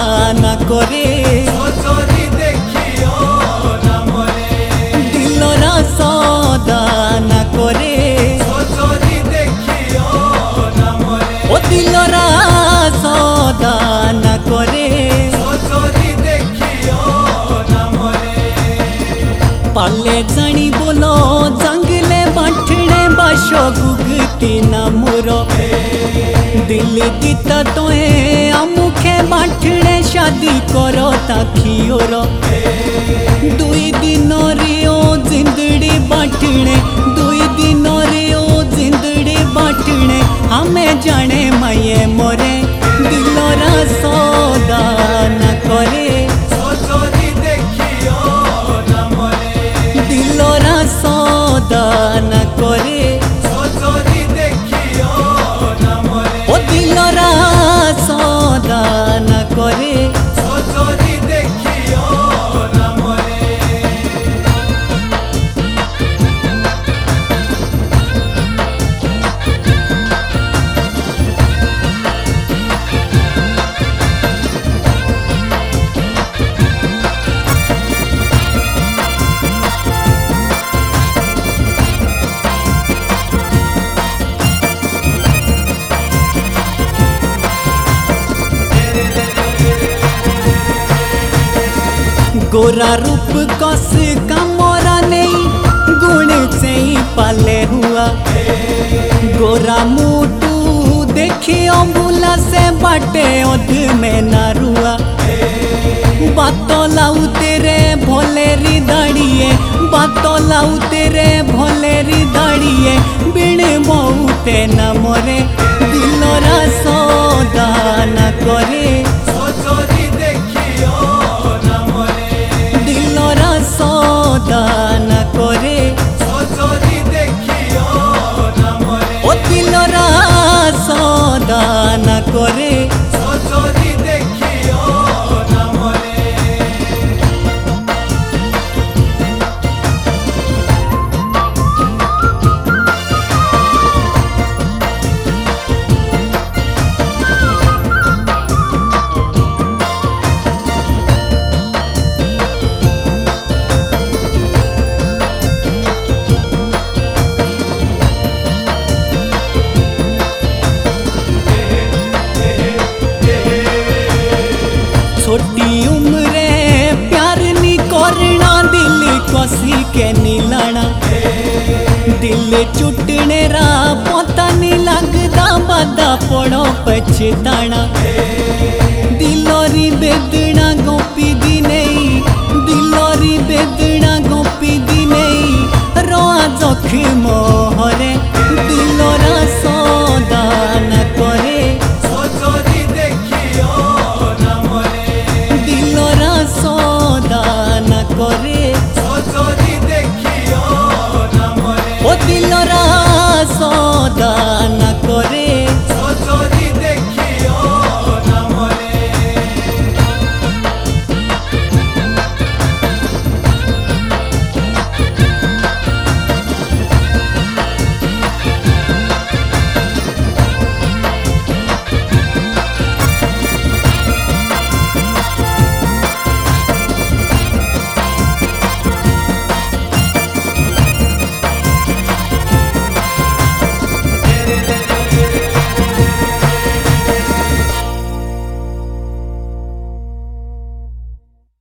न करे दिलरा सौदा न करे ओ दिलरा सौदा न करे पाले जानी बोलो जंगले बाठने बाशो गुगती न मुरो दिल गीता तोए आमुखे बाठने शादी करो ताखियोरो दुई दिन रियो जिंदड़ी बाठने दुई दिन रियो जिंदड़ी बाठने हमें जाने माये मोरे दिलरा सौदा न करे दिलरा सौदा न करे ओ दिलरा सौदा न करे गोरा रूप कस का मोरा नहीं गुण से ही पाले हुआ गोरा मुटू देखियो बुला से बाटे ओध में ना रुआ बातों लाऊ तेरे भोले री दाड़िए बातों लाऊ तेरे भोले री दाड़िए बिन बहुते न मोरे दिलरा सौदा न करे सौदा न करे ओ दिलरा सौदा न करे छोटी उम्रे प्यार नी करना दिल कसी के नीलाना दिल चुटने रा पता नहीं लगता बदा पड़ो पछताना